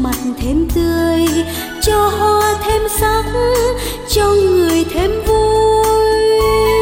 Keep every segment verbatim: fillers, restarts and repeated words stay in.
mặt thêm tươi, cho hoa thêm sắc, cho người thêm vui.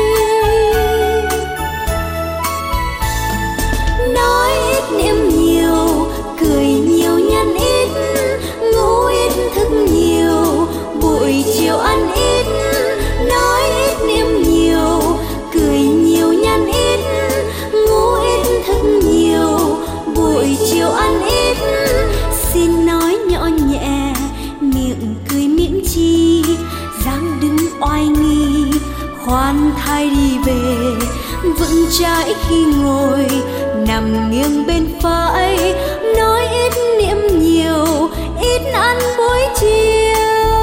Nói ít niệm nhiều, cười nhiều nhăn ít, ngủ ít thức nhiều, buổi chiều ăn ít. Nói ít niệm nhiều, cười nhiều nhăn ít, ngủ ít thức nhiều, buổi chiều ăn ít. Xin nói nhỏ nhẹ, miệng cười mỉm chi, dáng đứng oai nghi, khoan thai đi về, vững chãi khi ngồi, nằm nghiêng bên phải. Nói ít niệm nhiều, ít ăn buổi chiều.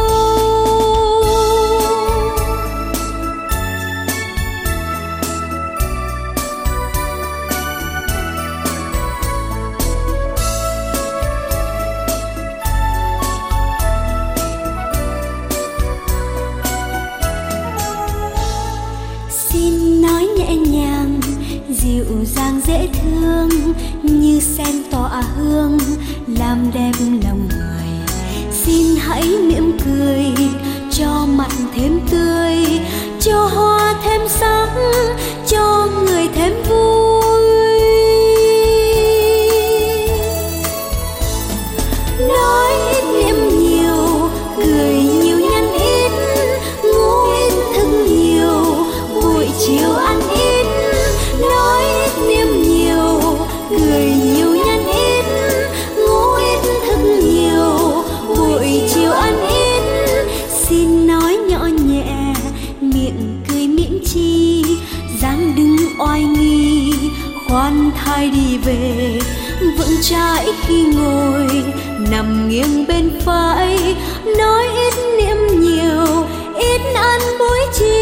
Xin nói nhẹ nhàng, dịu dàng dễ thương, như sen tỏa hương, làm đẹp lòng người. Xin hãy mỉm cười, cho mặt thêm tươi, cho hoa thêm sắc, cho người thêm vui. Nói ít niệm nhiều, cười nhiều nhăn ít, ngủ ít thức nhiều, buổi chiều ăn ít. Nói ít niệm nhiều, cười nhiều nhăn ít, ngủ ít thức nhiều, buổi chiều ăn ít. Xin nói nhỏ nhẹ, miệng cười mỉm chi, dáng đứng oai nghi, khoan thai đi về, vững chãi khi ngồi, nằm nghiêng bên phải. Nói ít niệm nhiều, ít ăn buổi chiều.